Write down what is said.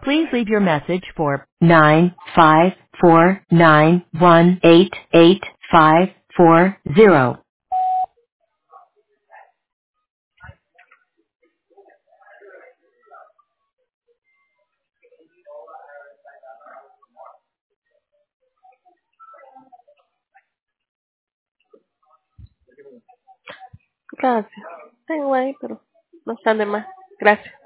Please leave your message for 95491888540. Gracias. Tengo ahí, pero no está de más. Gracias.